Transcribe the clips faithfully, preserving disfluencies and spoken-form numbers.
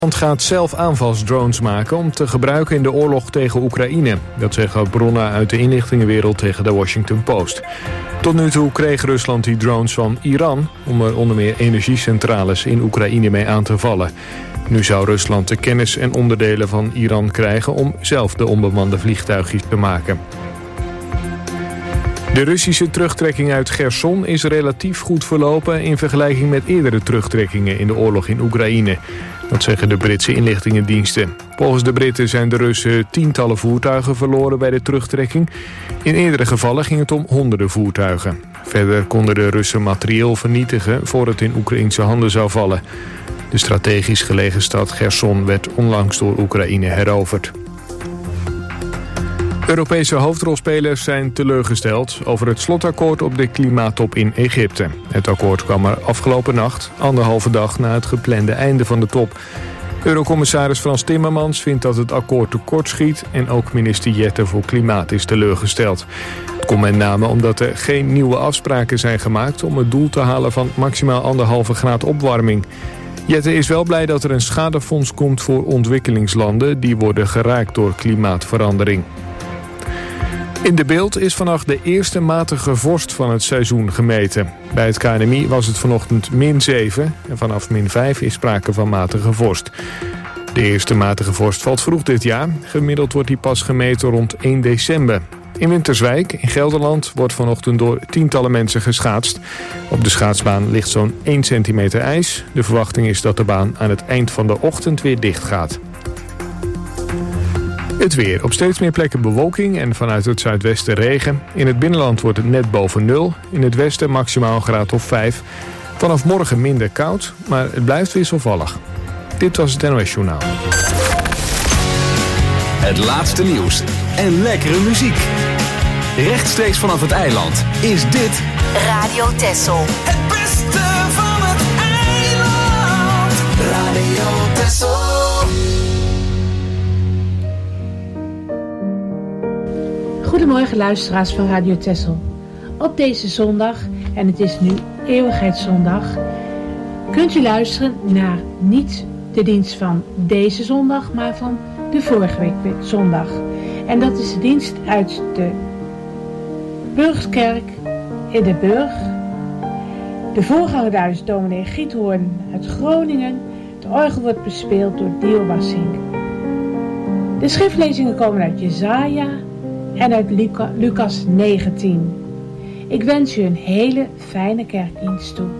Rusland gaat zelf aanvalsdrones maken om te gebruiken in de oorlog tegen Oekraïne. Dat zeggen bronnen uit de inlichtingenwereld tegen de Washington Post. Tot nu toe kreeg Rusland die drones van Iran om er onder meer energiecentrales in Oekraïne mee aan te vallen. Nu zou Rusland de kennis en onderdelen van Iran krijgen om zelf de onbemande vliegtuigjes te maken. De Russische terugtrekking uit Cherson is relatief goed verlopen in vergelijking met eerdere terugtrekkingen in de oorlog in Oekraïne. Dat zeggen de Britse inlichtingendiensten. Volgens de Britten zijn de Russen tientallen voertuigen verloren bij de terugtrekking. In eerdere gevallen ging het om honderden voertuigen. Verder konden de Russen materieel vernietigen voor het in Oekraïnse handen zou vallen. De strategisch gelegen stad Cherson werd onlangs door Oekraïne heroverd. Europese hoofdrolspelers zijn teleurgesteld over het slotakkoord op de klimaattop in Egypte. Het akkoord kwam er afgelopen nacht, anderhalve dag na het geplande einde van de top. Eurocommissaris Frans Timmermans vindt dat het akkoord tekortschiet en ook minister Jette voor Klimaat is teleurgesteld. Het komt met name omdat er geen nieuwe afspraken zijn gemaakt om het doel te halen van maximaal anderhalve graad opwarming. Jette is wel blij dat er een schadefonds komt voor ontwikkelingslanden die worden geraakt door klimaatverandering. In De Bilt is vannacht de eerste matige vorst van het seizoen gemeten. Bij het K N M I was het vanochtend min zeven en vanaf min vijf is sprake van matige vorst. De eerste matige vorst valt vroeg dit jaar. Gemiddeld wordt die pas gemeten rond één december. In Winterswijk, in Gelderland, wordt vanochtend door tientallen mensen geschaatst. Op de schaatsbaan ligt zo'n één centimeter ijs. De verwachting is dat de baan aan het eind van de ochtend weer dicht gaat. Het weer. Op steeds meer plekken bewolking en vanuit het zuidwesten regen. In het binnenland wordt het net boven nul. In het westen maximaal een graad of vijf. Vanaf morgen minder koud, maar het blijft wisselvallig. Dit was het N O S Journaal. Het laatste nieuws en lekkere muziek. Rechtstreeks vanaf het eiland is dit Radio Texel. Het beste van het eiland. Radio Texel. Goedemorgen luisteraars van Radio Texel. Op deze zondag, en het is nu Eeuwigheidszondag, kunt u luisteren naar niet de dienst van deze zondag, maar van de vorige week zondag. En dat is de dienst uit de Burgskerk in de Burg. De voorganger daar is dominee Giethoorn uit Groningen. Het orgel wordt bespeeld door Dio Wassink. De schriftlezingen komen uit Jesaja en uit Luca, Lucas negentien. Ik wens u een hele fijne kerkdienst toe.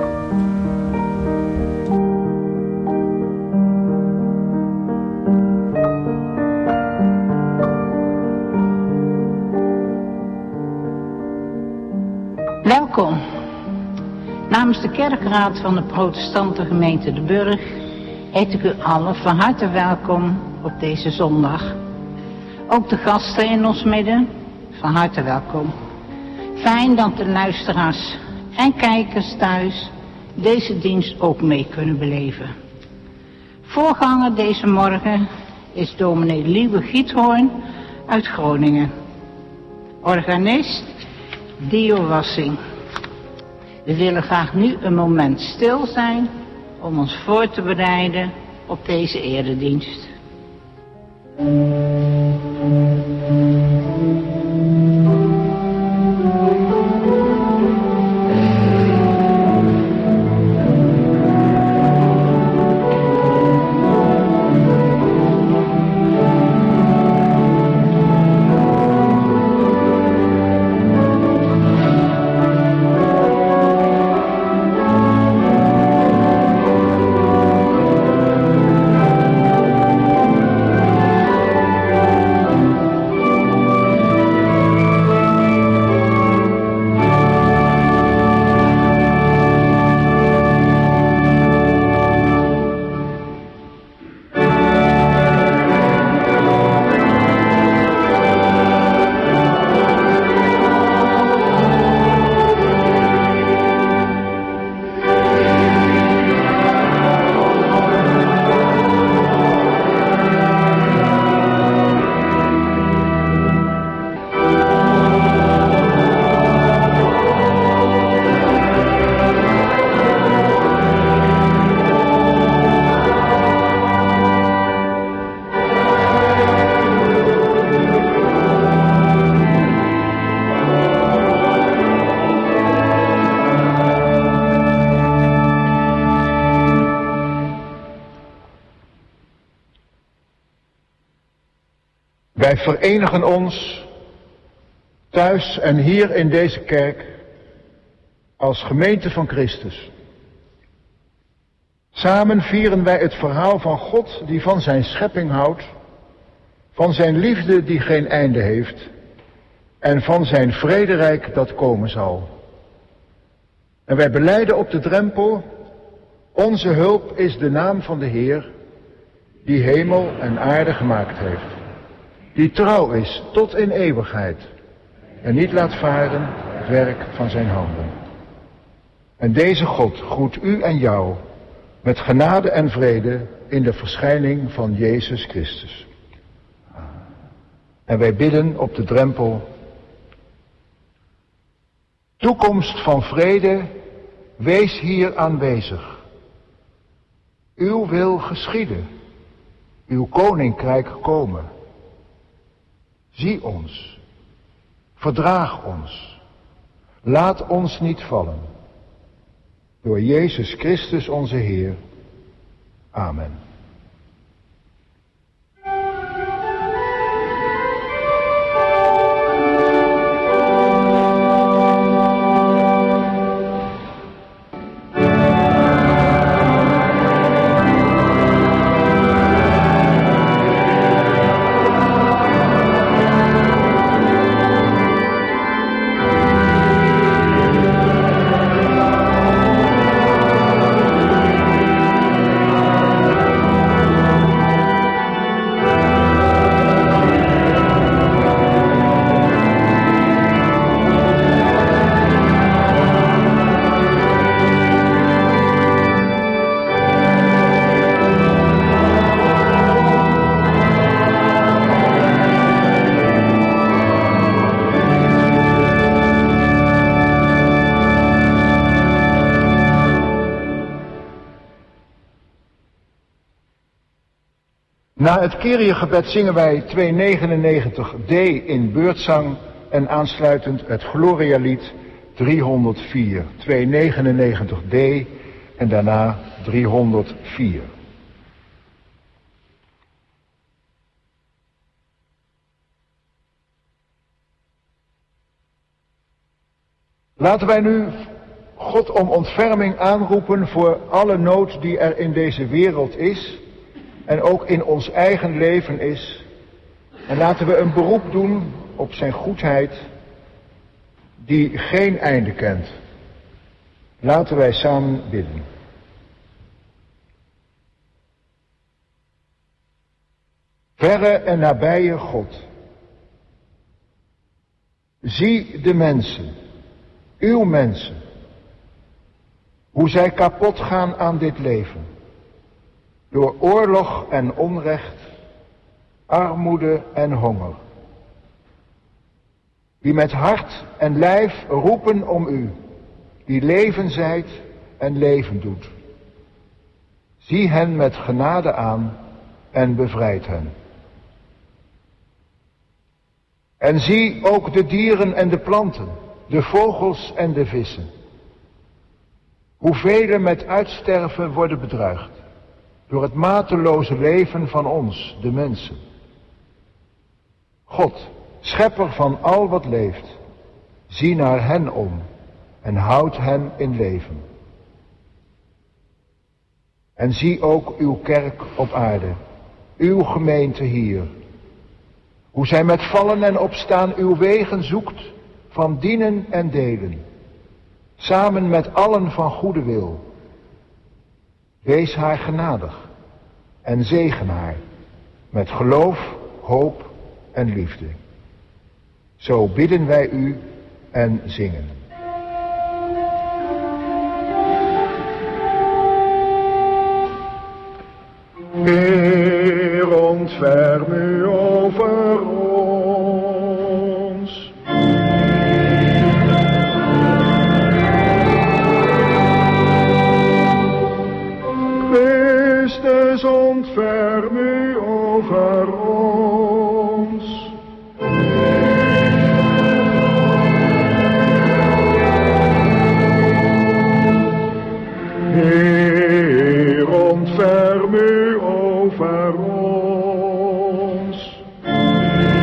Welkom. Namens de kerkraad van de protestante gemeente De Burg heet ik u allen van harte welkom op deze zondag. Ook de gasten in ons midden, van harte welkom. Fijn dat de luisteraars en kijkers thuis deze dienst ook mee kunnen beleven. Voorganger deze morgen is dominee Lieve Giethoorn uit Groningen. Organist Dio Wassing. We willen graag nu een moment stil zijn om ons voor te bereiden op deze eredienst. Wij verenigen ons thuis en hier in deze kerk als gemeente van Christus. Samen vieren wij het verhaal van God die van zijn schepping houdt, van zijn liefde die geen einde heeft en van zijn vrederijk dat komen zal. En wij belijden op de drempel, onze hulp is de naam van de Heer, die hemel en aarde gemaakt heeft, die trouw is tot in eeuwigheid en niet laat varen het werk van zijn handen. En deze God groet u en jou met genade en vrede in de verschijning van Jezus Christus. En wij bidden op de drempel: toekomst van vrede, wees hier aanwezig. Uw wil geschieden, uw koninkrijk komen. Zie ons, verdraag ons, laat ons niet vallen. Door Jezus Christus onze Heer. Amen. Na het Kyrie-gebed zingen wij tweehonderdnegenennegentig D in beurtzang en aansluitend het Gloria-lied driehonderdvier. tweehonderdnegenennegentig D en daarna driehonderdvier. Laten wij nu God om ontferming aanroepen voor alle nood die er in deze wereld is en ook in ons eigen leven is. En laten we een beroep doen op zijn goedheid die geen einde kent. Laten wij samen bidden. Verre en nabije God, zie de mensen, uw mensen, hoe zij kapot gaan aan dit leven. Door oorlog en onrecht, armoede en honger. Die met hart en lijf roepen om u, die leven zijt en leven doet. Zie hen met genade aan en bevrijd hen. En zie ook de dieren en de planten, de vogels en de vissen. Hoe velen met uitsterven worden bedreigd door het mateloze leven van ons, de mensen. God, schepper van al wat leeft, zie naar hen om en houd hen in leven. En zie ook uw kerk op aarde, uw gemeente hier. Hoe zij met vallen en opstaan uw wegen zoekt van dienen en delen. Samen met allen van goede wil. Wees haar genadig en zegen haar met geloof, hoop en liefde. Zo bidden wij u en zingen. Heer, ontferm u over ons. Christus, ontferm u over ons. Heer, ontferm u over ons.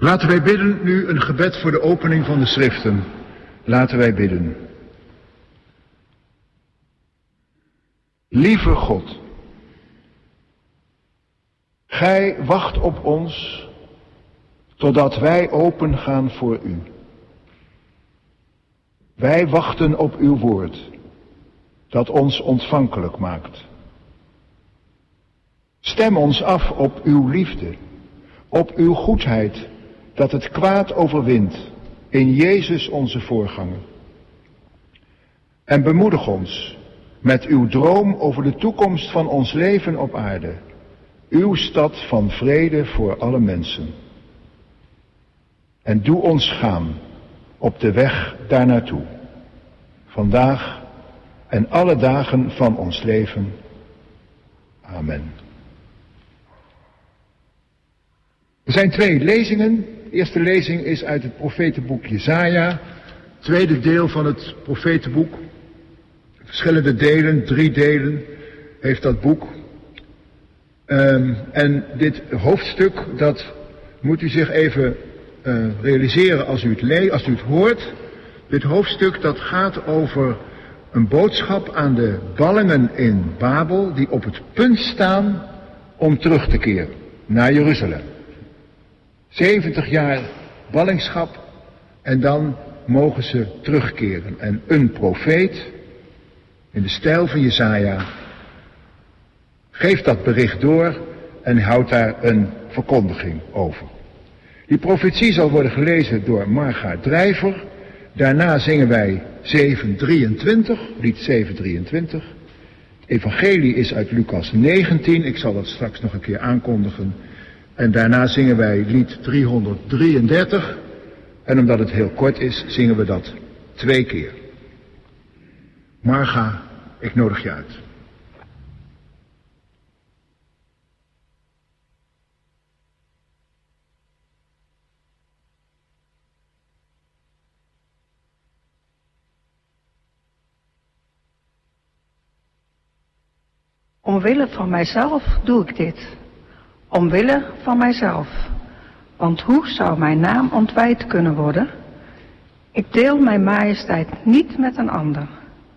Laten wij bidden nu een gebed voor de opening van de schriften. Laten wij bidden. Lieve God, Gij wacht op ons totdat wij open gaan voor U. Wij wachten op uw woord, dat ons ontvankelijk maakt. Stem ons af op uw liefde, op uw goedheid, dat het kwaad overwint, in Jezus onze voorganger. En bemoedig ons met uw droom over de toekomst van ons leven op aarde, uw stad van vrede voor alle mensen. En doe ons gaan op de weg daarnaartoe, vandaag en alle dagen van ons leven. Amen. Er zijn twee lezingen. De eerste lezing is uit het profetenboek Jesaja, tweede deel van het profetenboek. Verschillende delen, drie delen heeft dat boek. Um, en dit hoofdstuk, dat moet u zich even uh, realiseren als u het leest, als u het hoort. Dit hoofdstuk dat gaat over een boodschap aan de ballingen in Babel, die op het punt staan om terug te keren naar Jeruzalem. zeventig jaar ballingschap en dan mogen ze terugkeren. En een profeet, in de stijl van Jesaja, geeft dat bericht door en houdt daar een verkondiging over. Die profetie zal worden gelezen door Marga Drijver. Daarna zingen wij zeven drieëntwintig, lied zeven drieëntwintig. Het evangelie is uit Lucas negentien, ik zal dat straks nog een keer aankondigen. En daarna zingen wij lied driehonderddrieëndertig. En omdat het heel kort is, zingen we dat twee keer. Marga, ik nodig je uit. Omwille van mijzelf doe ik dit. Omwille van mijzelf. Want hoe zou mijn naam ontwijd kunnen worden? Ik deel mijn majesteit niet met een ander.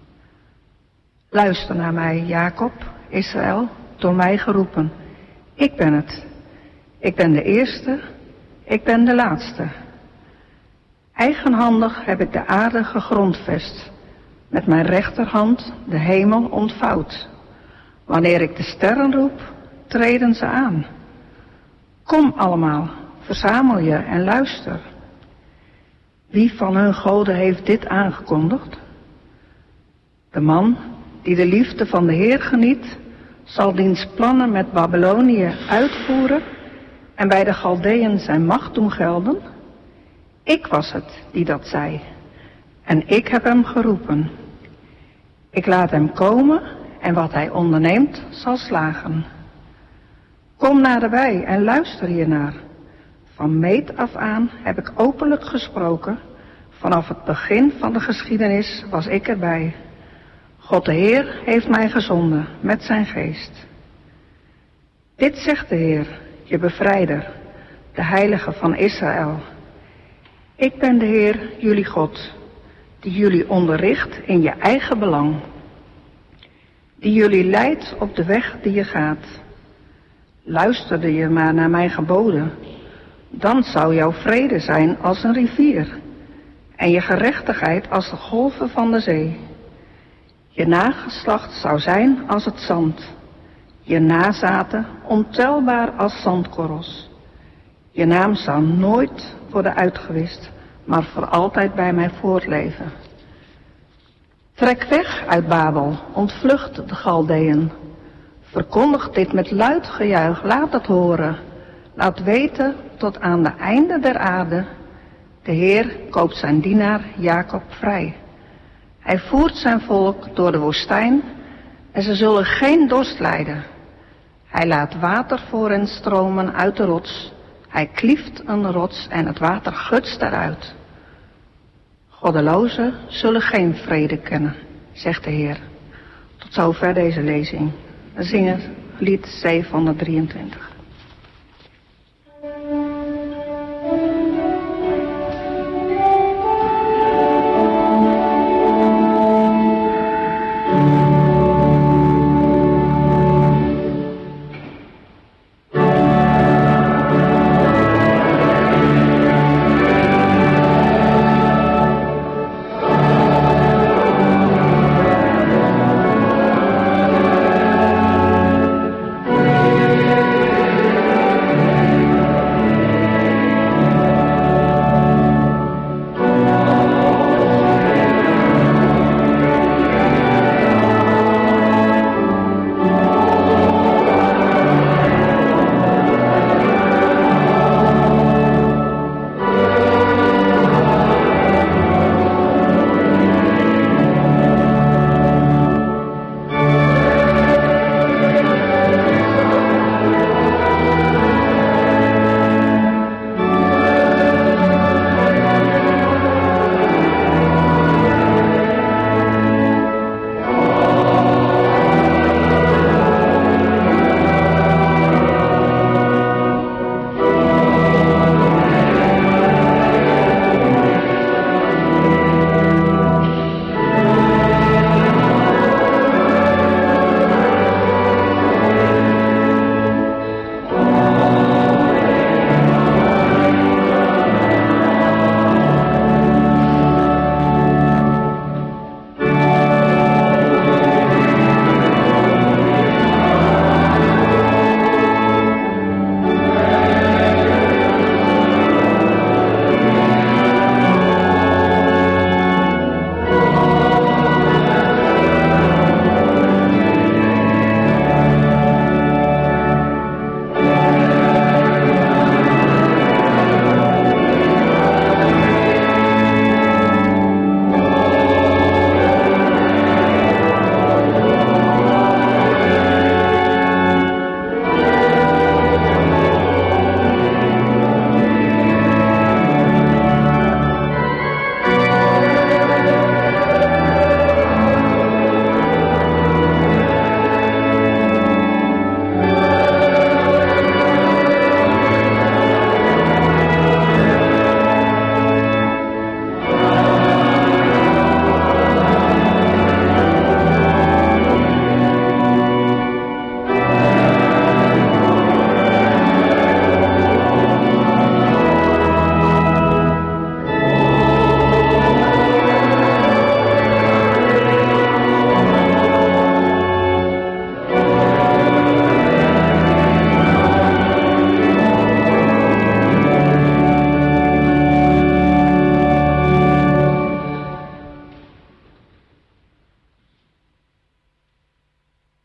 Luister naar mij, Jacob, Israël, door mij geroepen. Ik ben het. Ik ben de eerste. Ik ben de laatste. Eigenhandig heb ik de aarde gegrondvest. Met mijn rechterhand de hemel ontvouwd. Wanneer ik de sterren roep, treden ze aan. Kom allemaal, verzamel je en luister. Wie van hun goden heeft dit aangekondigd? De man die de liefde van de Heer geniet, zal diens plannen met Babylonië uitvoeren en bij de Galdeën zijn macht doen gelden? Ik was het die dat zei en ik heb hem geroepen. Ik laat hem komen en wat hij onderneemt zal slagen. Kom naderbij en luister hiernaar. Van meet af aan heb ik openlijk gesproken. Vanaf het begin van de geschiedenis was ik erbij. God de Heer heeft mij gezonden met zijn geest. Dit zegt de Heer, je bevrijder, de heilige van Israël. Ik ben de Heer, jullie God, die jullie onderricht in je eigen belang. Die jullie leidt op de weg die je gaat. Luisterde je maar naar mijn geboden, dan zou jouw vrede zijn als een rivier en je gerechtigheid als de golven van de zee. Je nageslacht zou zijn als het zand, je nazaten ontelbaar als zandkorrels. Je naam zou nooit worden uitgewist, maar voor altijd bij mij voortleven. Trek weg uit Babel, ontvlucht de Galdeën. Verkondig dit met luid gejuich, laat het horen. Laat weten tot aan de einde der aarde. De Heer koopt zijn dienaar Jacob vrij. Hij voert zijn volk door de woestijn en ze zullen geen dorst lijden. Hij laat water voor hen stromen uit de rots. Hij klieft een rots en het water gutst eruit. Goddelozen zullen geen vrede kennen, zegt de Heer. Tot zover deze lezing. We zingen lied zevenhonderddrieëntwintig.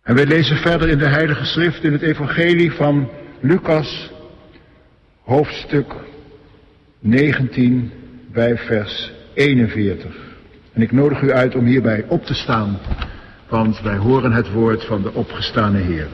En wij lezen verder in de Heilige Schrift in het Evangelie van Lucas, hoofdstuk negentien, bij vers eenenveertig. En ik nodig u uit om hierbij op te staan, want wij horen het woord van de opgestane Heer.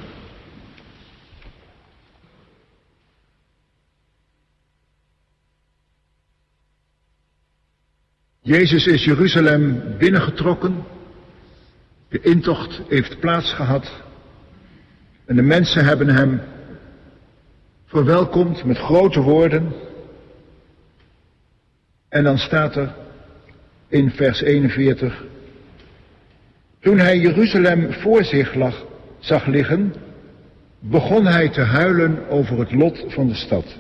Jezus is Jeruzalem binnengetrokken. De intocht heeft plaatsgehad. En de mensen hebben hem verwelkomd met grote woorden. En dan staat er in vers eenenveertig. Toen hij Jeruzalem voor zich lag, zag liggen, begon hij te huilen over het lot van de stad.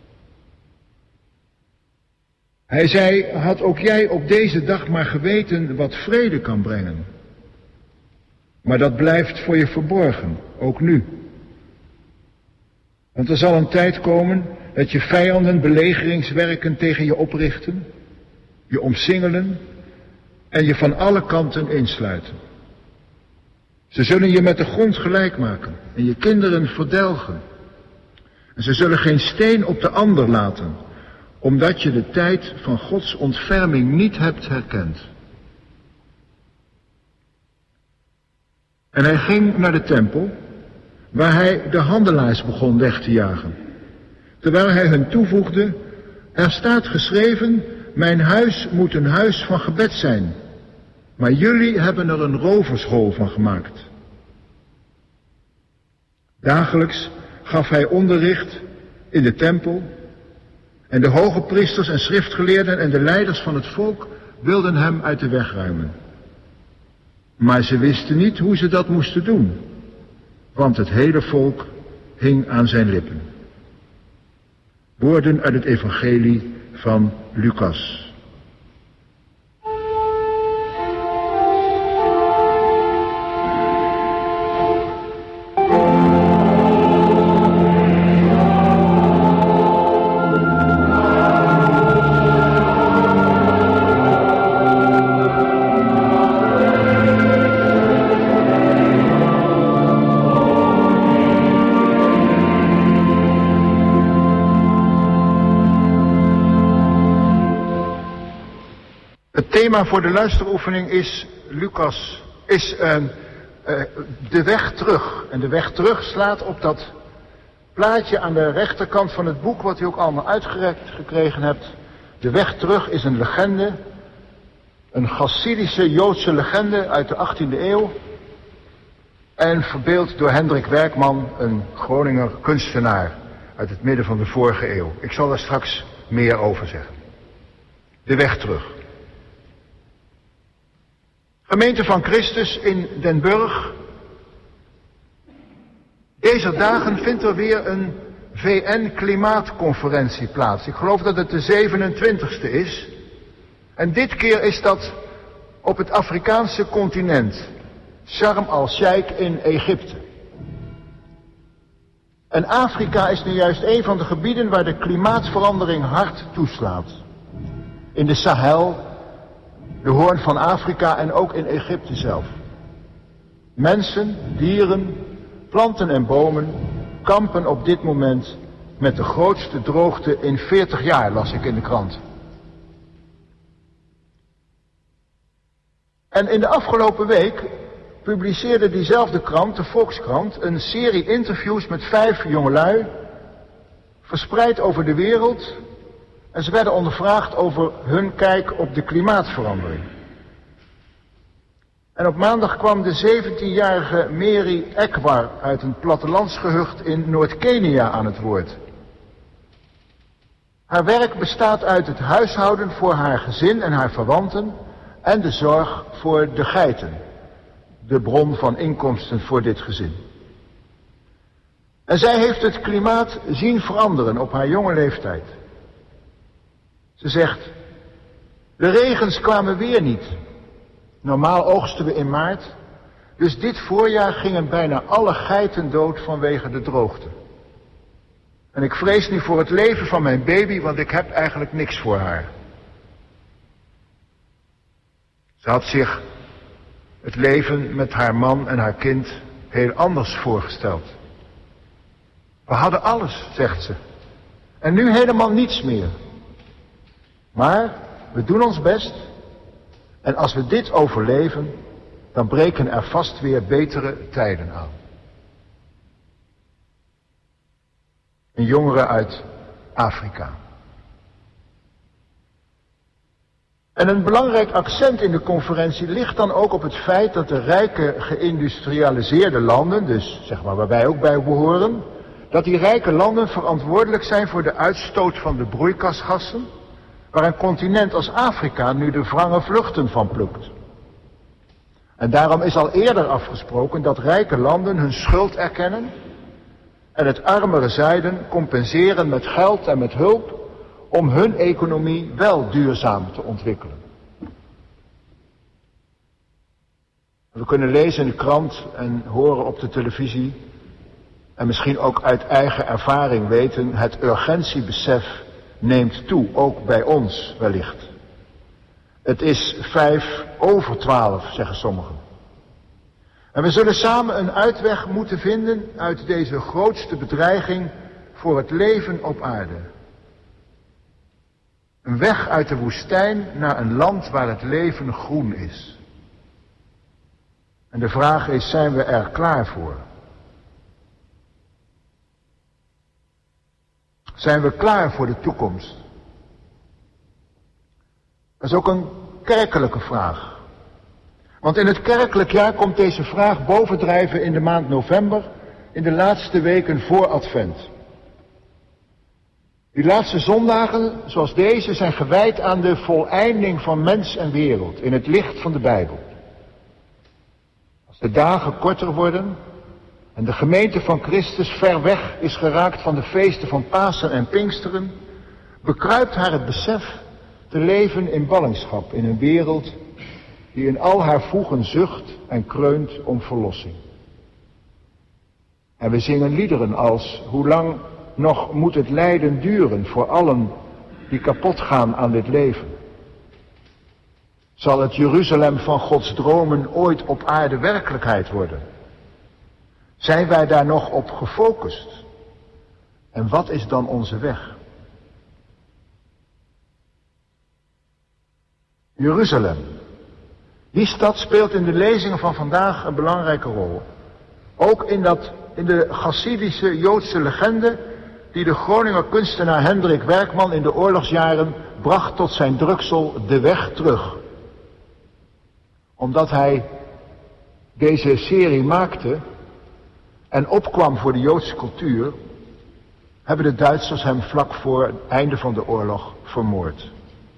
Hij zei, had ook jij op deze dag maar geweten wat vrede kan brengen. Maar dat blijft voor je verborgen, ook nu. Want er zal een tijd komen dat je vijanden belegeringswerken tegen je oprichten, je omsingelen en je van alle kanten insluiten. Ze zullen je met de grond gelijk maken en je kinderen verdelgen. En ze zullen geen steen op de ander laten, omdat je de tijd van Gods ontferming niet hebt herkend. En hij ging naar de tempel, waar hij de handelaars begon weg te jagen. Terwijl hij hun toevoegde, er staat geschreven, mijn huis moet een huis van gebed zijn. Maar jullie hebben er een roverschool van gemaakt. Dagelijks gaf hij onderricht in de tempel. En de hoge priesters en schriftgeleerden en de leiders van het volk wilden hem uit de weg ruimen. Maar ze wisten niet hoe ze dat moesten doen, want het hele volk hing aan zijn lippen. Woorden uit het evangelie van Lucas. Het thema voor de luisteroefening is Lucas, is uh, uh, de weg terug. En de weg terug slaat op dat plaatje aan de rechterkant van het boek, wat u ook allemaal uitgereikt gekregen hebt. De weg terug is een legende, een Chassidische Joodse legende uit de achttiende eeuw. En verbeeld door Hendrik Werkman, een Groninger kunstenaar uit het midden van de vorige eeuw. Ik zal daar straks meer over zeggen. De weg terug. Gemeente van Christus in Den Burg. Deze dagen vindt er weer een V N-klimaatconferentie plaats. Ik geloof dat het de zevenentwintigste is. En dit keer is dat op het Afrikaanse continent. Sharm el-Sheikh in Egypte. En Afrika is nu juist een van de gebieden waar de klimaatverandering hard toeslaat. In de Sahel, de Hoorn van Afrika en ook in Egypte zelf. Mensen, dieren, planten en bomen kampen op dit moment met de grootste droogte in veertig jaar, las ik in de krant. En in de afgelopen week publiceerde diezelfde krant, de Volkskrant, een serie interviews met vijf jongelui, verspreid over de wereld. En ze werden ondervraagd over hun kijk op de klimaatverandering. En op maandag kwam de zeventienjarige Mary Ekwar uit een plattelandsgehucht in Noord-Kenia aan het woord. Haar werk bestaat uit het huishouden voor haar gezin en haar verwanten en de zorg voor de geiten, de bron van inkomsten voor dit gezin. En zij heeft het klimaat zien veranderen op haar jonge leeftijd. Ze zegt, de regens kwamen weer niet. Normaal oogsten we in maart, dus dit voorjaar gingen bijna alle geiten dood vanwege de droogte. En ik vrees nu voor het leven van mijn baby, want ik heb eigenlijk niks voor haar. Ze had zich het leven met haar man en haar kind heel anders voorgesteld. We hadden alles, zegt ze. En nu helemaal niets meer. Maar we doen ons best. En als we dit overleven, dan breken er vast weer betere tijden aan. Een jongere uit Afrika. En een belangrijk accent in de conferentie ligt dan ook op het feit dat de rijke geïndustrialiseerde landen, dus zeg maar waar wij ook bij behoren, dat die rijke landen verantwoordelijk zijn voor de uitstoot van de broeikasgassen, waar een continent als Afrika nu de wrange vruchten van plukt. En daarom is al eerder afgesproken dat rijke landen hun schuld erkennen en het armere zuiden compenseren met geld en met hulp om hun economie wel duurzaam te ontwikkelen. We kunnen lezen in de krant en horen op de televisie en misschien ook uit eigen ervaring weten, het urgentiebesef neemt toe, ook bij ons wellicht. Het is vijf over twaalf, zeggen sommigen. En we zullen samen een uitweg moeten vinden uit deze grootste bedreiging voor het leven op aarde. Een weg uit de woestijn naar een land waar het leven groen is. En de vraag is, zijn we er klaar voor? Zijn we klaar voor de toekomst? Dat is ook een kerkelijke vraag. Want in het kerkelijk jaar komt deze vraag bovendrijven in de maand november, in de laatste weken voor Advent. Die laatste zondagen, zoals deze, zijn gewijd aan de voleinding van mens en wereld, in het licht van de Bijbel. Als de dagen korter worden en de gemeente van Christus ver weg is geraakt van de feesten van Pasen en Pinksteren, bekruipt haar het besef te leven in ballingschap in een wereld die in al haar voegen zucht en kreunt om verlossing. En we zingen liederen als, hoe lang nog moet het lijden duren voor allen die kapot gaan aan dit leven? Zal het Jeruzalem van Gods dromen ooit op aarde werkelijkheid worden? Zijn wij daar nog op gefocust? En wat is dan onze weg? Jeruzalem. Die stad speelt in de lezingen van vandaag een belangrijke rol. Ook in, dat, in de Chassidische Joodse legende die de Groninger kunstenaar Hendrik Werkman in de oorlogsjaren bracht tot zijn druksel De Weg Terug. Omdat hij deze serie maakte en opkwam voor de Joodse cultuur, hebben de Duitsers hem vlak voor het einde van de oorlog vermoord.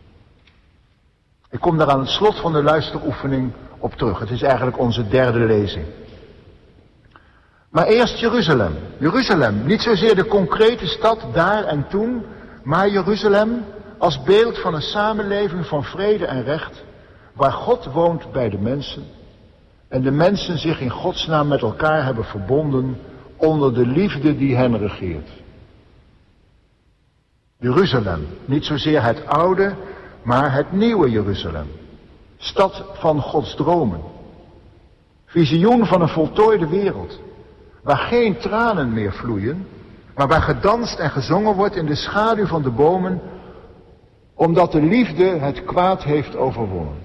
Ik kom daar aan het slot van de luisteroefening op terug. Het is eigenlijk onze derde lezing. Maar eerst Jeruzalem. Jeruzalem, niet zozeer de concrete stad daar en toen, maar Jeruzalem als beeld van een samenleving van vrede en recht, waar God woont bij de mensen en de mensen zich in Gods naam met elkaar hebben verbonden onder de liefde die hen regeert. Jeruzalem, niet zozeer het oude, maar het nieuwe Jeruzalem. Stad van Gods dromen. Visioen van een voltooide wereld. Waar geen tranen meer vloeien, maar waar gedanst en gezongen wordt in de schaduw van de bomen, omdat de liefde het kwaad heeft overwonnen.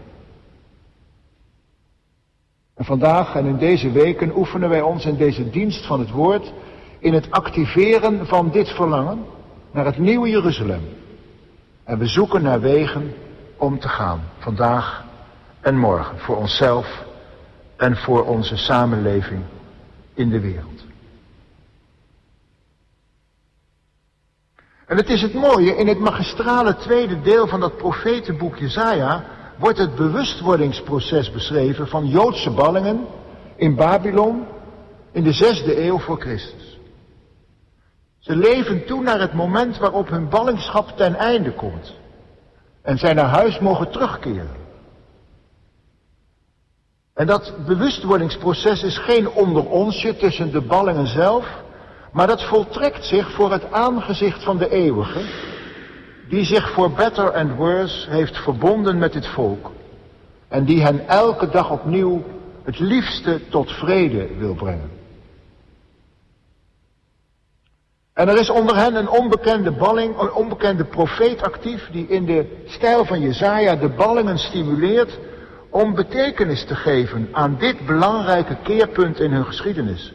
En vandaag en in deze weken oefenen wij ons in deze dienst van het woord in het activeren van dit verlangen naar het nieuwe Jeruzalem. En we zoeken naar wegen om te gaan, vandaag en morgen, voor onszelf en voor onze samenleving in de wereld. En het is het mooie, in het magistrale tweede deel van dat profetenboek Jesaja wordt het bewustwordingsproces beschreven van Joodse ballingen in Babylon in de zesde eeuw voor Christus. Ze leven toe naar het moment waarop hun ballingschap ten einde komt en zij naar huis mogen terugkeren. En dat bewustwordingsproces is geen onderonsje tussen de ballingen zelf, maar dat voltrekt zich voor het aangezicht van de eeuwige, die zich voor better and worse heeft verbonden met dit volk en die hen elke dag opnieuw het liefste tot vrede wil brengen. En er is onder hen een onbekende balling, een onbekende profeet actief, die in de stijl van Jesaja de ballingen stimuleert om betekenis te geven aan dit belangrijke keerpunt in hun geschiedenis.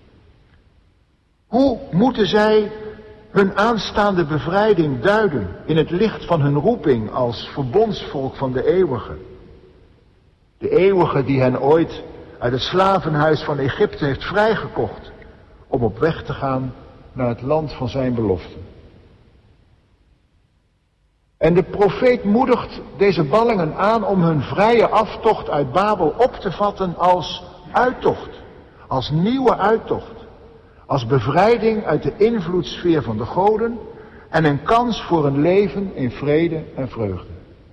Hoe moeten zij hun aanstaande bevrijding duiden in het licht van hun roeping als verbondsvolk van de Eeuwige? De Eeuwige die hen ooit uit het slavenhuis van Egypte heeft vrijgekocht om op weg te gaan naar het land van zijn belofte. En de profeet moedigt deze ballingen aan om hun vrije aftocht uit Babel op te vatten als uittocht, als nieuwe uittocht, als bevrijding uit de invloedssfeer van de goden en een kans voor een leven in vrede en vreugde.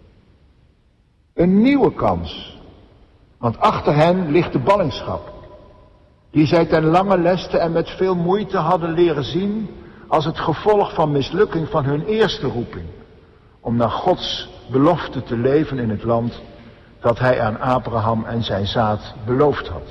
Een nieuwe kans, want achter hen ligt de ballingschap, die zij ten lange leste en met veel moeite hadden leren zien als het gevolg van mislukking van hun eerste roeping, om naar Gods belofte te leven in het land dat hij aan Abraham en zijn zaad beloofd had.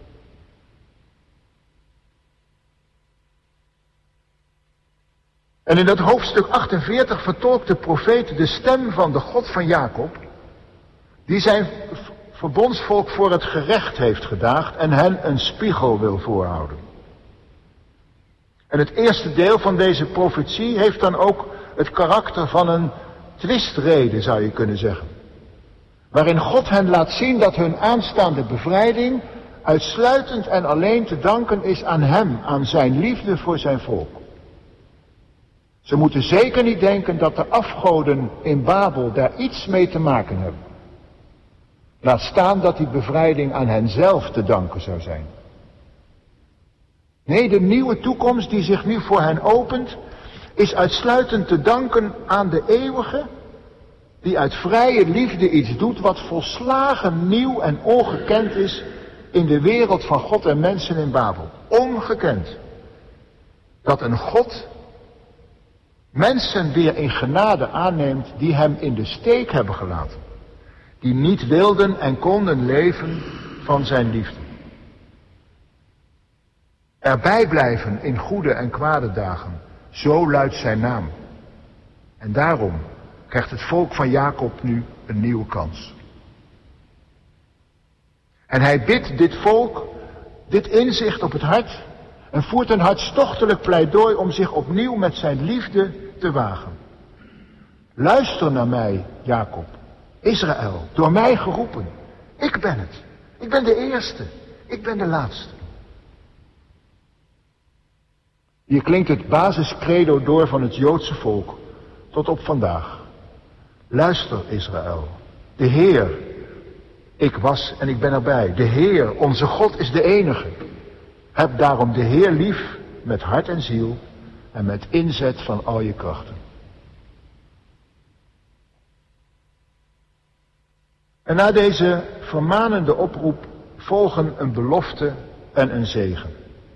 En in dat hoofdstuk achtenveertig vertolkt de profeet de stem van de God van Jacob, die zijn verbondsvolk voor het gerecht heeft gedaagd en hen een spiegel wil voorhouden. En het eerste deel van deze profetie heeft dan ook het karakter van een twistrede, zou je kunnen zeggen. Waarin God hen laat zien dat hun aanstaande bevrijding uitsluitend en alleen te danken is aan hem, aan zijn liefde voor zijn volk. Ze moeten zeker niet denken dat de afgoden in Babel daar iets mee te maken hebben. Laat staan dat die bevrijding aan henzelf te danken zou zijn. Nee, de nieuwe toekomst die zich nu voor hen opent, is uitsluitend te danken aan de Eeuwige, die uit vrije liefde iets doet wat volslagen nieuw en ongekend is in de wereld van God en mensen in Babel. Ongekend. Dat een God mensen weer in genade aanneemt die hem in de steek hebben gelaten. Die niet wilden en konden leven van zijn liefde. Erbij blijven in goede en kwade dagen, zo luidt zijn naam. En daarom krijgt het volk van Jacob nu een nieuwe kans. En hij bidt dit volk dit inzicht op het hart en voert een hartstochtelijk pleidooi om zich opnieuw met zijn liefde te wagen. Luister naar mij, Jacob, Israël, door mij geroepen. Ik ben het. Ik ben de eerste. Ik ben de laatste. Hier klinkt het basiscredo door van het Joodse volk tot op vandaag. Luister, Israël. De Heer, ik was en ik ben erbij. De Heer, onze God, is de enige. Heb daarom de Heer lief met hart en ziel en met inzet van al je krachten. En na deze vermanende oproep volgen een belofte en een zegen.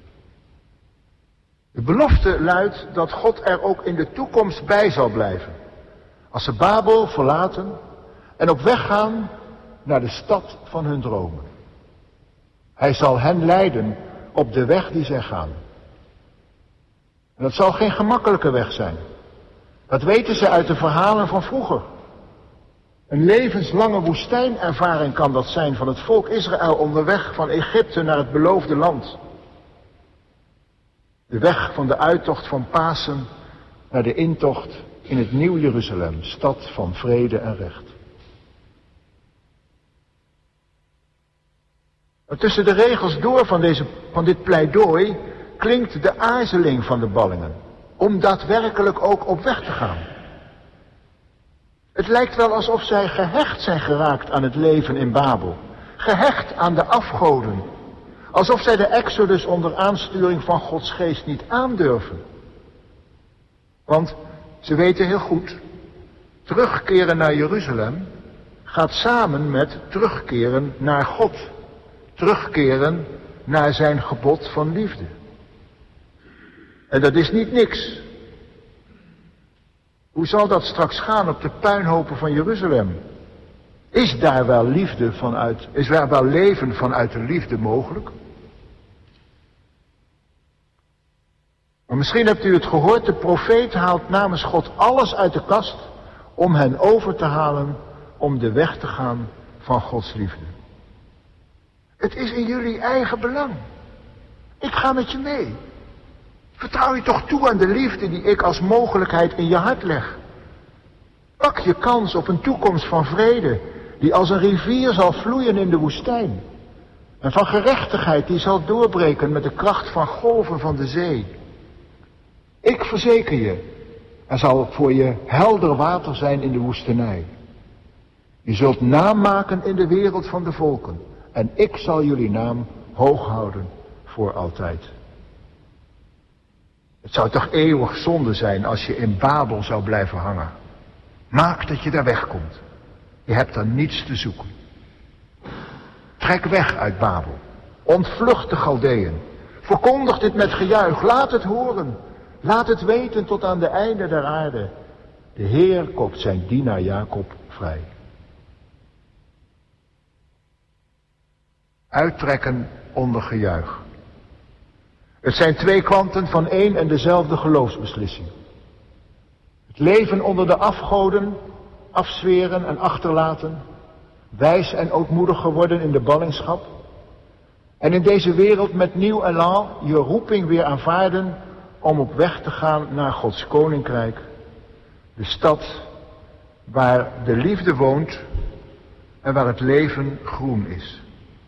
De belofte luidt dat God er ook in de toekomst bij zal blijven. Als ze Babel verlaten en op weg gaan naar de stad van hun dromen. Hij zal hen leiden op de weg die zij gaan. En dat zal geen gemakkelijke weg zijn. Dat weten ze uit de verhalen van vroeger. Een levenslange woestijnervaring kan dat zijn van het volk Israël onderweg van Egypte naar het beloofde land. De weg van de uittocht van Pasen naar de intocht in het Nieuw Jeruzalem, stad van vrede en recht. Maar tussen de regels door van, deze, van dit pleidooi klinkt de aarzeling van de ballingen om daadwerkelijk ook op weg te gaan. Het lijkt wel alsof zij gehecht zijn geraakt aan het leven in Babel, gehecht aan de afgoden, alsof zij de Exodus onder aansturing van Gods geest niet aandurven. Want ze weten heel goed, terugkeren naar Jeruzalem gaat samen met terugkeren naar God. Terugkeren naar zijn gebod van liefde. En dat is niet niks. Hoe zal dat straks gaan op de puinhopen van Jeruzalem? Is daar wel liefde vanuit, is daar wel leven vanuit de liefde mogelijk? Maar misschien hebt u het gehoord, de profeet haalt namens God alles uit de kast om hen over te halen om de weg te gaan van Gods liefde. Het is in jullie eigen belang. Ik ga met je mee. Vertrouw je toch toe aan de liefde die ik als mogelijkheid in je hart leg. Pak je kans op een toekomst van vrede die als een rivier zal vloeien in de woestijn. En van gerechtigheid die zal doorbreken met de kracht van golven van de zee. Ik verzeker je, er zal voor je helder water zijn in de woestenij. Je zult naam maken in de wereld van de volken. En ik zal jullie naam hoog houden voor altijd. Het zou toch eeuwig zonde zijn als je in Babel zou blijven hangen. Maak dat je daar wegkomt. Je hebt daar niets te zoeken. Trek weg uit Babel. Ontvlucht de Galdeën. Verkondig dit met gejuich. Laat het horen. Laat het weten tot aan de einde der aarde. De Heer koopt zijn dienaar Jacob vrij. Uittrekken onder gejuich. Het zijn twee kwanten van één en dezelfde geloofsbeslissing. Het leven onder de afgoden, afzweren en achterlaten, wijs en ootmoedig geworden in de ballingschap, en in deze wereld met nieuw elan je roeping weer aanvaarden om op weg te gaan naar Gods koninkrijk, de stad waar de liefde woont en waar het leven groen is.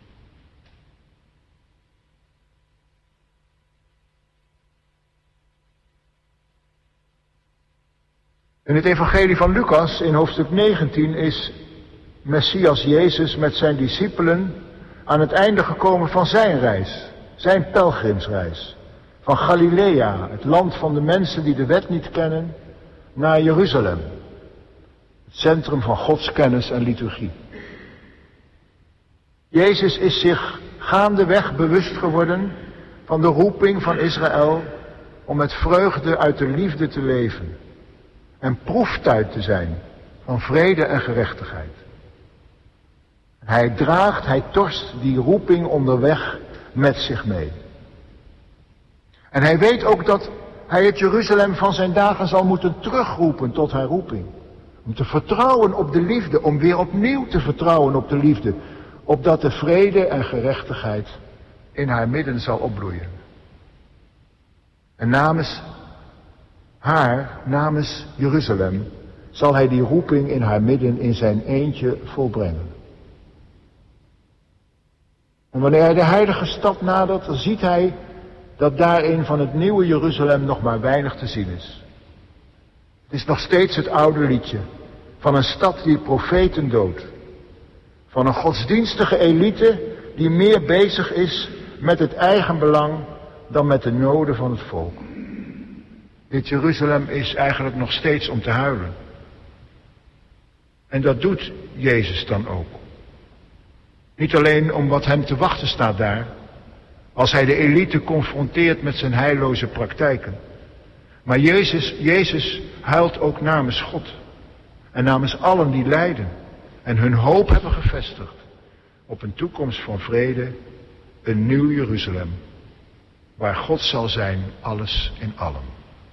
In het evangelie van Lucas in hoofdstuk negentien is Messias Jezus met zijn discipelen aan het einde gekomen van zijn reis, zijn pelgrimsreis. Van Galilea, het land van de mensen die de wet niet kennen, naar Jeruzalem. Het centrum van Gods kennis en liturgie. Jezus is zich gaandeweg bewust geworden van de roeping van Israël om met vreugde uit de liefde te leven. En proeftuig te zijn van vrede en gerechtigheid. Hij draagt, hij torst die roeping onderweg met zich mee. En hij weet ook dat hij het Jeruzalem van zijn dagen zal moeten terugroepen tot haar roeping. Om te vertrouwen op de liefde, om weer opnieuw te vertrouwen op de liefde. Opdat de vrede en gerechtigheid in haar midden zal opbloeien. En namens haar, namens Jeruzalem, zal hij die roeping in haar midden in zijn eentje volbrengen. En wanneer hij de heilige stad nadert, dan ziet hij dat daarin van het nieuwe Jeruzalem nog maar weinig te zien is. Het is nog steeds het oude liedje van een stad die profeten doodt. Van een godsdienstige elite die meer bezig is met het eigen belang dan met de noden van het volk. Dit Jeruzalem is eigenlijk nog steeds om te huilen. En dat doet Jezus dan ook. Niet alleen om wat hem te wachten staat daar, als hij de elite confronteert met zijn heilloze praktijken. Maar Jezus, Jezus huilt ook namens God. En namens allen die lijden en hun hoop hebben gevestigd op een toekomst van vrede, een nieuw Jeruzalem, waar God zal zijn, alles in allen.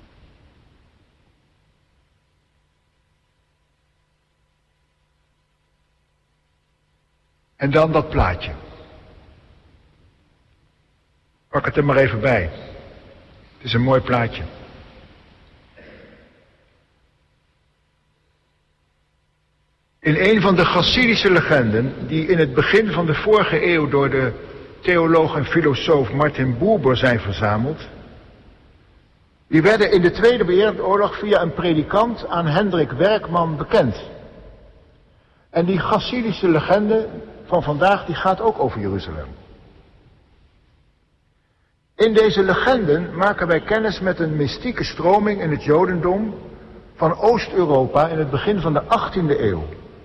En dan dat plaatje. Pak het er maar even bij. Het is een mooi plaatje. In een van de Chassidische legenden, die in het begin van de vorige eeuw door de theoloog en filosoof Martin Buber zijn verzameld, die werden in de Tweede Wereldoorlog via een predikant aan Hendrik Werkman bekend. En die Chassidische legende van vandaag, die gaat ook over Jeruzalem. In deze legenden maken wij kennis met een mystieke stroming in het Jodendom van Oost-Europa in het begin van de achttiende eeuw.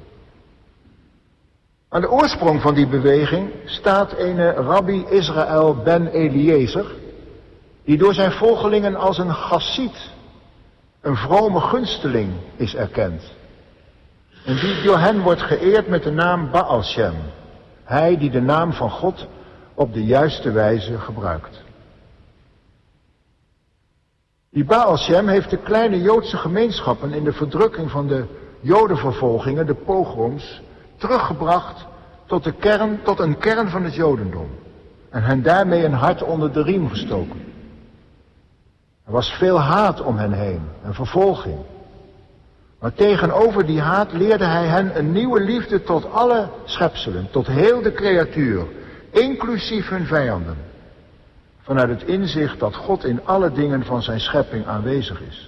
Aan de oorsprong van die beweging staat ene rabbi Israël ben Eliezer, die door zijn volgelingen als een Chassid, een vrome gunsteling, is erkend. En die door hen wordt geëerd met de naam Baal Shem. Hij die de naam van God op de juiste wijze gebruikt. Die Baal Shem heeft de kleine Joodse gemeenschappen in de verdrukking van de Jodenvervolgingen, de pogroms, teruggebracht tot, de kern, tot een kern van het Jodendom. En hen daarmee een hart onder de riem gestoken. Er was veel haat om hen heen en vervolging. Maar tegenover die haat leerde hij hen een nieuwe liefde tot alle schepselen, tot heel de creatuur, inclusief hun vijanden. Vanuit het inzicht dat God in alle dingen van zijn schepping aanwezig is.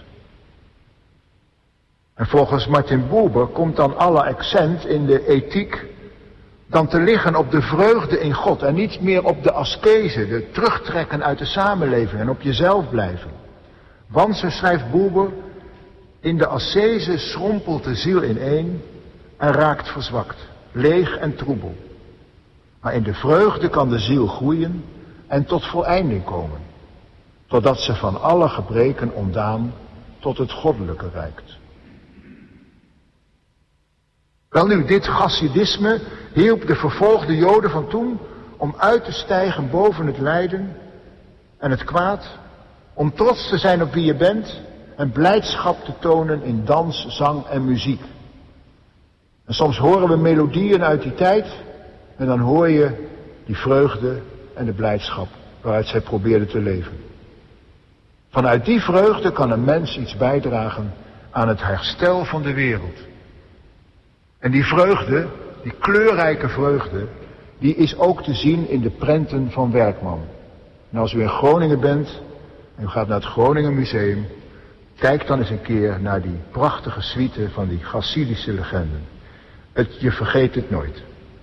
En volgens Martin Buber komt dan alle accent in de ethiek dan te liggen op de vreugde in God en niet meer op de askese, de terugtrekken uit de samenleving en op jezelf blijven. Want, zo schrijft Buber, in de ascese schrompelt de ziel ineen en raakt verzwakt, leeg en troebel. Maar in de vreugde kan de ziel groeien en tot voleinding komen, totdat ze van alle gebreken ontdaan tot het goddelijke reikt. Welnu, dit chassidisme hielp de vervolgde Joden van toen om uit te stijgen boven het lijden en het kwaad, om trots te zijn op wie je bent en blijdschap te tonen in dans, zang en muziek. En soms horen we melodieën uit die tijd en dan hoor je die vreugde en de blijdschap waaruit zij probeerden te leven. Vanuit die vreugde kan een mens iets bijdragen aan het herstel van de wereld. En die vreugde, die kleurrijke vreugde, die is ook te zien in de prenten van Werkman. En als u in Groningen bent en u gaat naar het Groningen Museum, kijk dan eens een keer naar die prachtige suite van die Chassidische legenden. Het, je vergeet het nooit.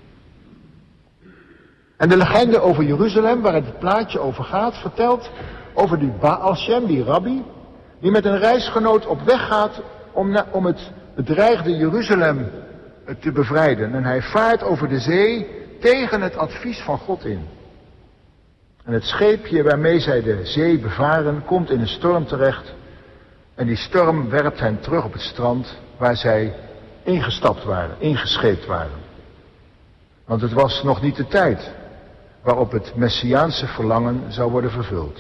En de legende over Jeruzalem, waar het plaatje over gaat, vertelt over die Baal Shem, die rabbi, die met een reisgenoot op weg gaat om, na, om het bedreigde Jeruzalem te bevrijden. En hij vaart over de zee tegen het advies van God in. En het scheepje waarmee zij de zee bevaren komt in een storm terecht. En die storm werpt hen terug op het strand waar zij ingestapt waren, ingescheept waren. Want het was nog niet de tijd waarop het messiaanse verlangen zou worden vervuld.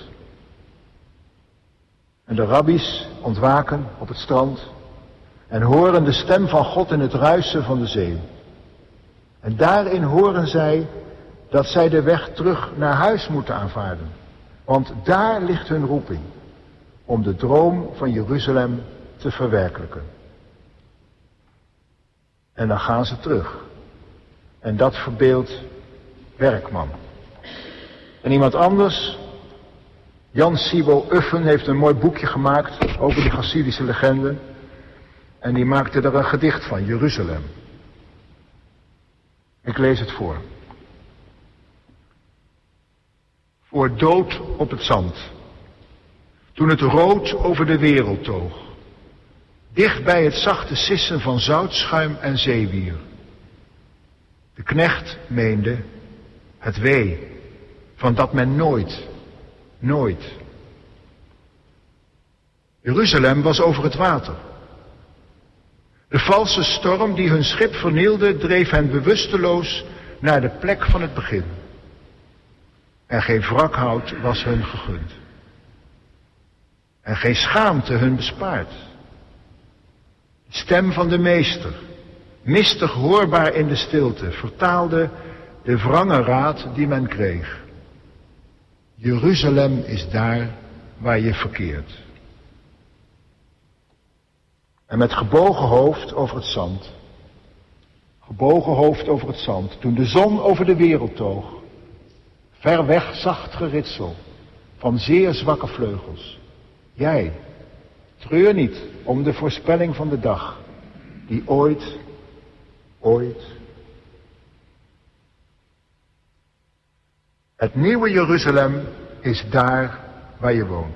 En de rabbies ontwaken op het strand en horen de stem van God in het ruisen van de zee. En daarin horen zij dat zij de weg terug naar huis moeten aanvaarden. Want daar ligt hun roeping, om de droom van Jeruzalem te verwerkelijken. En dan gaan ze terug. En dat verbeeldt Werkman. En iemand anders, Jan Sibo Uffen, heeft een mooi boekje gemaakt over die Chassidische legende. En die maakte er een gedicht van, Jeruzalem. Ik lees het voor. Voor dood op het zand, toen het rood over de wereld toog, dicht bij het zachte sissen van zoutschuim en zeewier. De knecht meende het wee, van dat men nooit, nooit. Jeruzalem was over het water. De valse storm die hun schip vernielde, dreef hen bewusteloos naar de plek van het begin. En geen wrakhout was hun gegund. En geen schaamte hun bespaard. De stem van de meester, mistig hoorbaar in de stilte, vertaalde de wrange raad die men kreeg. Jeruzalem is daar waar je verkeert. En met gebogen hoofd over het zand, gebogen hoofd over het zand, toen de zon over de wereld toog, ver weg zacht geritsel van zeer zwakke vleugels. Jij, treur niet om de voorspelling van de dag, die ooit, ooit. Het nieuwe Jeruzalem is daar waar je woont.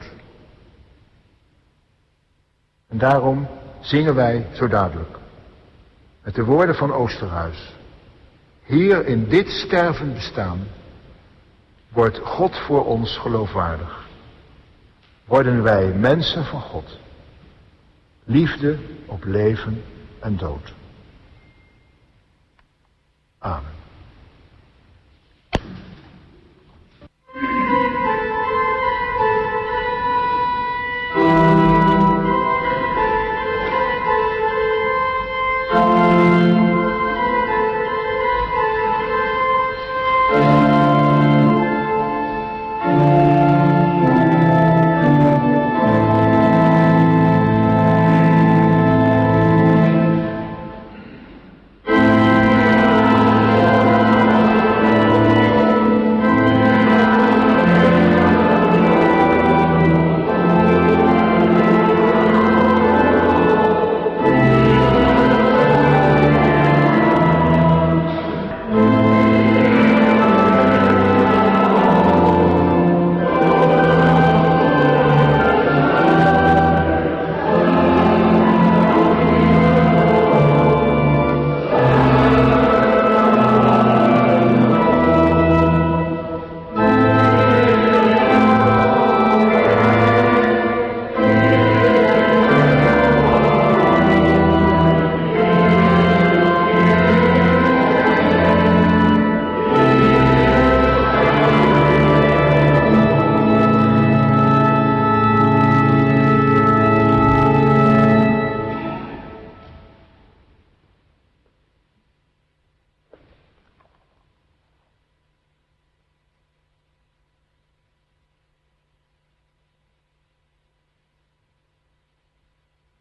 En daarom zingen wij zo dadelijk met de woorden van Oosterhuis. Hier in dit stervend bestaan wordt God voor ons geloofwaardig. Worden wij mensen van God. Liefde op leven en dood.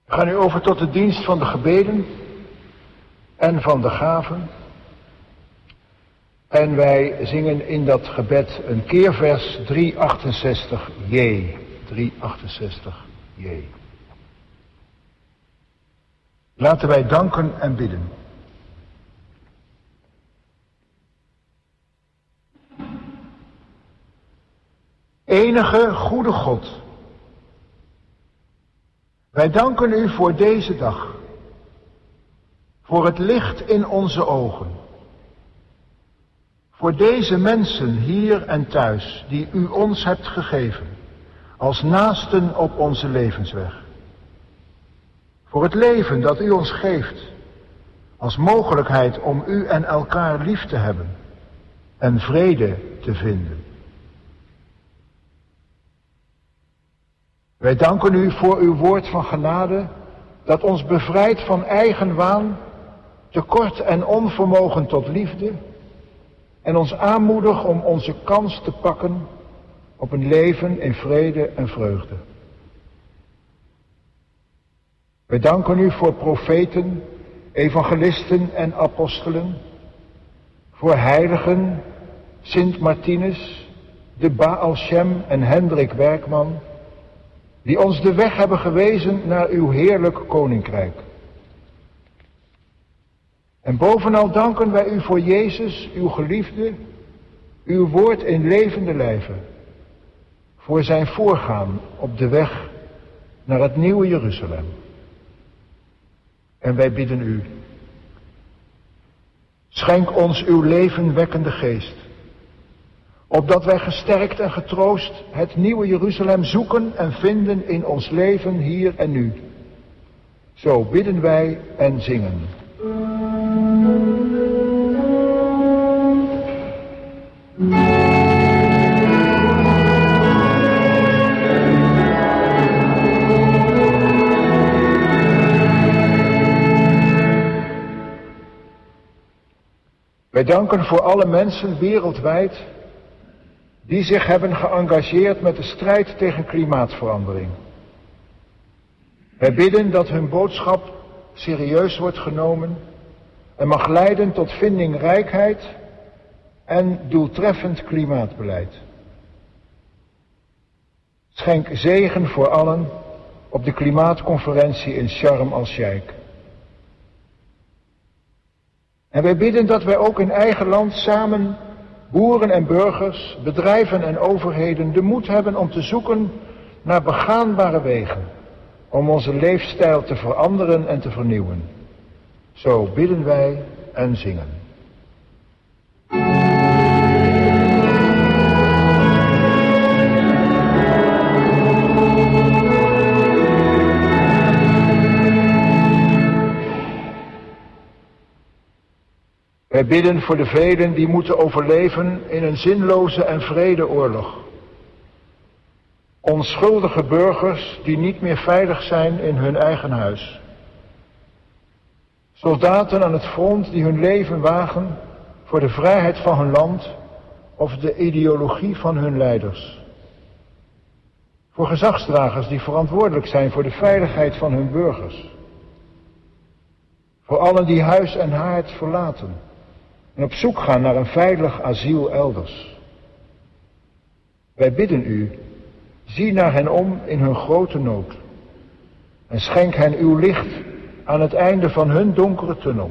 We gaan nu over tot de dienst van de gebeden en van de gaven. En wij zingen in dat gebed een keervers driehonderdachtenzestig J. driehonderdachtenzestig J. Laten wij danken en bidden. Enige goede God, wij danken u voor deze dag, voor het licht in onze ogen, voor deze mensen hier en thuis die u ons hebt gegeven, als naasten op onze levensweg. Voor het leven dat u ons geeft, als mogelijkheid om u en elkaar lief te hebben en vrede te vinden. Wij danken u voor uw woord van genade, dat ons bevrijdt van eigen waan, tekort en onvermogen tot liefde, en ons aanmoedigt om onze kans te pakken op een leven in vrede en vreugde. Wij danken u voor profeten, evangelisten en apostelen, voor heiligen, Sint Martinus, de Baal Shem en Hendrik Werkman, die ons de weg hebben gewezen naar uw heerlijk koninkrijk. En bovenal danken wij u voor Jezus, uw geliefde, uw woord in levende lijven, voor zijn voorgaan op de weg naar het nieuwe Jeruzalem. En wij bidden u, schenk ons uw levenwekkende geest, opdat wij gesterkt en getroost het nieuwe Jeruzalem zoeken en vinden in ons leven hier en nu. Zo bidden wij en zingen. Wij danken voor alle mensen wereldwijd die zich hebben geëngageerd met de strijd tegen klimaatverandering. Wij bidden dat hun boodschap serieus wordt genomen en mag leiden tot vindingrijkheid en doeltreffend klimaatbeleid. Schenk zegen voor allen op de klimaatconferentie in Sharm el-Sheikh. En wij bidden dat wij ook in eigen land samen, boeren en burgers, bedrijven en overheden, de moed hebben om te zoeken naar begaanbare wegen, om onze leefstijl te veranderen en te vernieuwen. Zo bidden wij en zingen. Wij bidden voor de velen die moeten overleven in een zinloze en wrede oorlog. Onschuldige burgers die niet meer veilig zijn in hun eigen huis. Soldaten aan het front die hun leven wagen voor de vrijheid van hun land of de ideologie van hun leiders. Voor gezagsdragers die verantwoordelijk zijn voor de veiligheid van hun burgers. Voor allen die huis en haard verlaten en op zoek gaan naar een veilig asiel elders. Wij bidden u, zie naar hen om in hun grote nood en schenk hen uw licht aan het einde van hun donkere tunnel.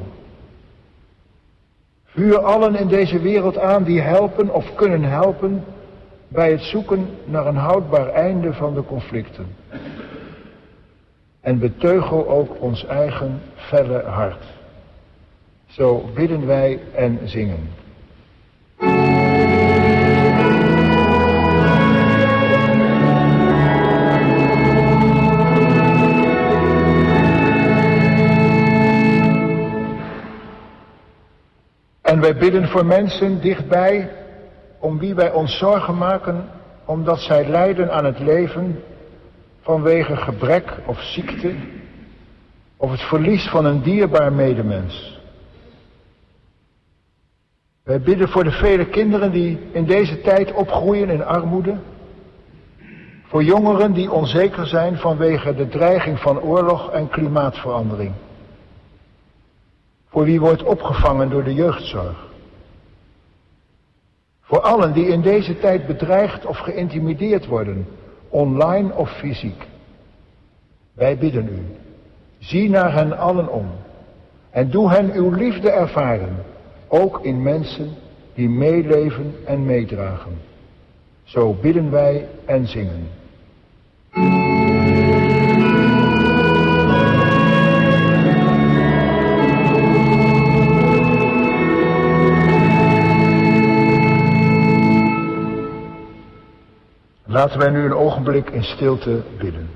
Vuur allen in deze wereld aan die helpen of kunnen helpen bij het zoeken naar een houdbaar einde van de conflicten. En beteugel ook ons eigen felle hart. Zo bidden wij en zingen. En wij bidden voor mensen dichtbij, om wie wij ons zorgen maken, omdat zij lijden aan het leven vanwege gebrek of ziekte, of het verlies van een dierbaar medemens. Wij bidden voor de vele kinderen die in deze tijd opgroeien in armoede, Voor jongeren die onzeker zijn vanwege de dreiging van oorlog en klimaatverandering. Voor wie wordt opgevangen door de jeugdzorg. Voor allen die in deze tijd bedreigd of geïntimideerd worden, online of fysiek. Wij bidden u, zie naar hen allen om en doe hen uw liefde ervaren, ook in mensen die meeleven en meedragen. Zo bidden wij en zingen. Laten wij nu een ogenblik in stilte bidden.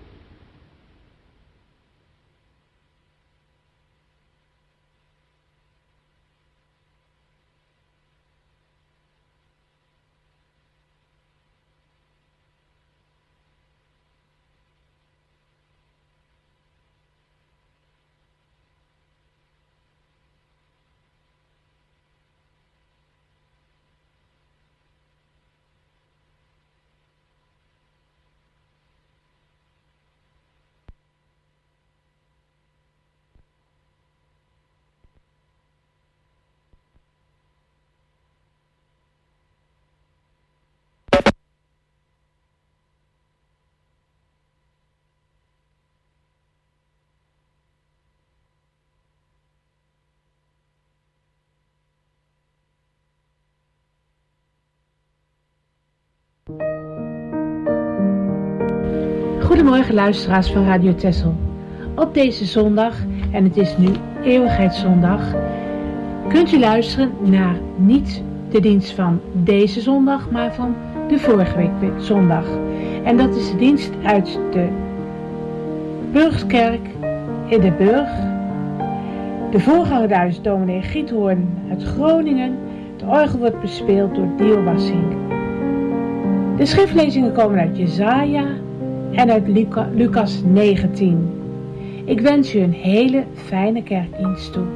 Goedemorgen luisteraars van Radio Texel. Op deze zondag, en het is nu Eeuwigheidszondag, kunt u luisteren naar niet de dienst van deze zondag, maar van de vorige week zondag. En dat is de dienst uit de Burgskerk in de Burg. De voorganger daar is dominee Giethoorn uit Groningen. Het orgel wordt bespeeld door Dio Wassink. De schriftlezingen komen uit Jesaja en uit Luca, Lucas negentien. Ik wens u een hele fijne kerkdienst toe.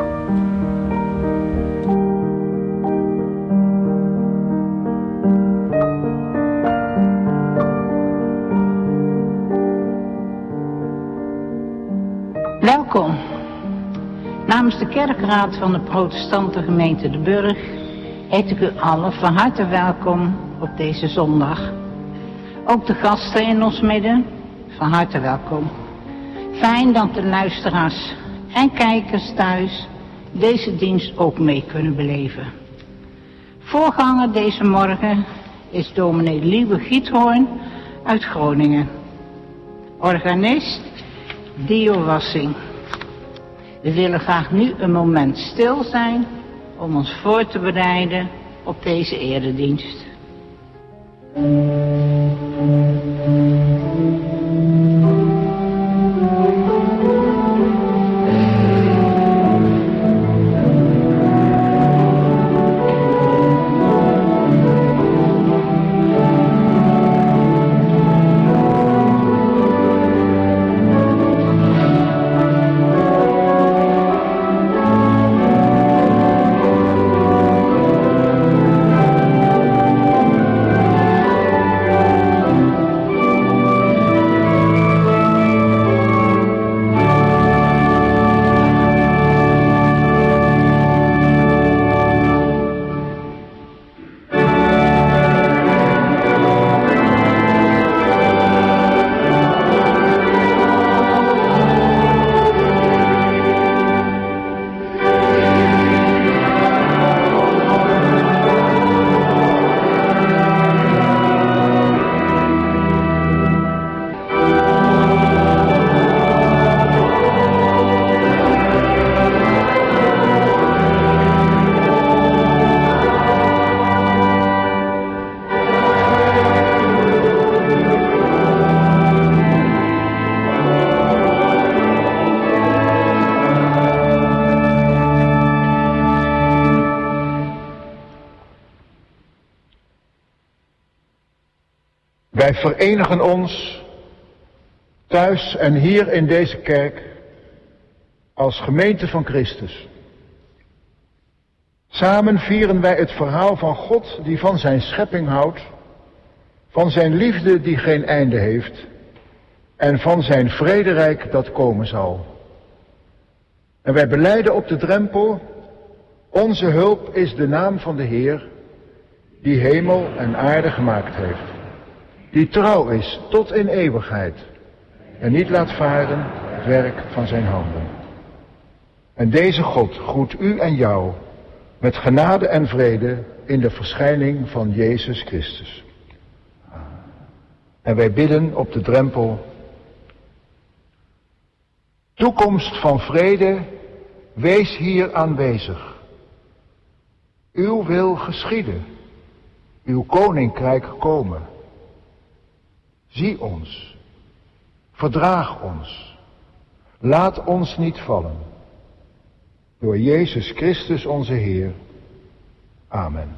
Welkom. Namens de kerkraad van de protestante gemeente De Burg heet ik u allen van harte welkom op deze zondag. Ook de gasten in ons midden, van harte welkom. Fijn dat de luisteraars en kijkers thuis deze dienst ook mee kunnen beleven. Voorganger deze morgen is dominee Liewe Giethoorn uit Groningen. Organist Dio Wassink. We willen graag nu een moment stil zijn om ons voor te bereiden op deze eredienst. Wij verenigen ons thuis en hier in deze kerk als gemeente van Christus. Samen vieren wij het verhaal van God die van zijn schepping houdt, van zijn liefde die geen einde heeft en van zijn vrederijk dat komen zal. En wij belijden op de drempel, onze hulp is de naam van de Heer, die hemel en aarde gemaakt heeft, die trouw is tot in eeuwigheid en niet laat varen het werk van zijn handen. En deze God groet u en jou met genade en vrede in de verschijning van Jezus Christus. En wij bidden op de drempel, toekomst van vrede, wees hier aanwezig. Uw wil geschieden, uw koninkrijk komen. Zie ons, verdraag ons, laat ons niet vallen. Door Jezus Christus onze Heer. Amen.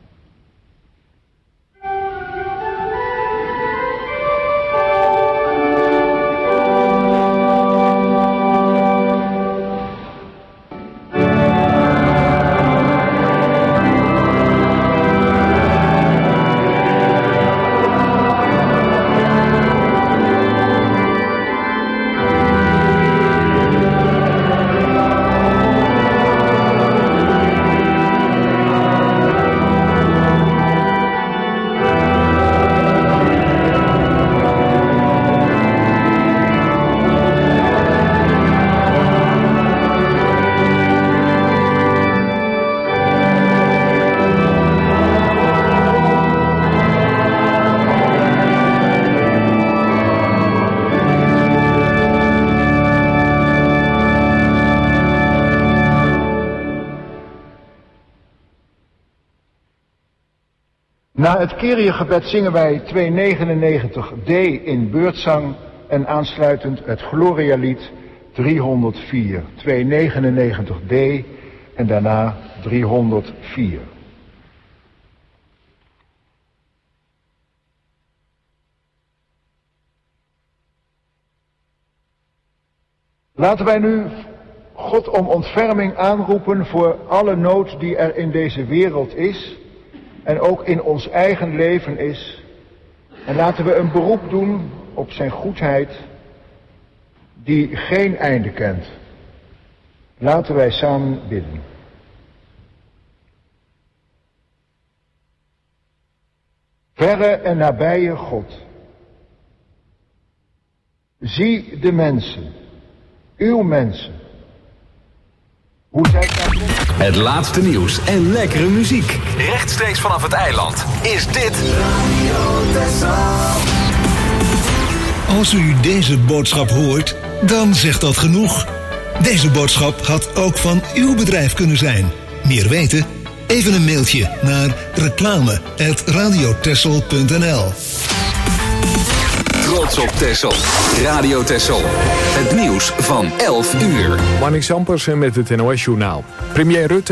Na het Kyrie-gebed zingen wij tweehonderdnegenennegentig D in beurtzang en aansluitend het Gloria-lied driehonderdvier. tweehonderdnegenennegentig D en daarna driehonderdvier. Laten wij nu God om ontferming aanroepen voor alle nood die er in deze wereld is en ook in ons eigen leven is. En laten we een beroep doen op zijn goedheid die geen einde kent. Laten wij samen bidden. Verre en nabije God, zie de mensen, uw mensen, hoe zij kan. Het laatste nieuws en lekkere muziek. Rechtstreeks vanaf het eiland is dit Radio Texel. Als u deze boodschap hoort, dan zegt dat genoeg. Deze boodschap had ook van uw bedrijf kunnen zijn. Meer weten? Even een mailtje naar reclame apenstaartje radiotexel punt n l. Trots op Texel. Radio Texel. Het nieuws van elf uur. Marnix Ampersen met het N O S-journaal. Premier Rutte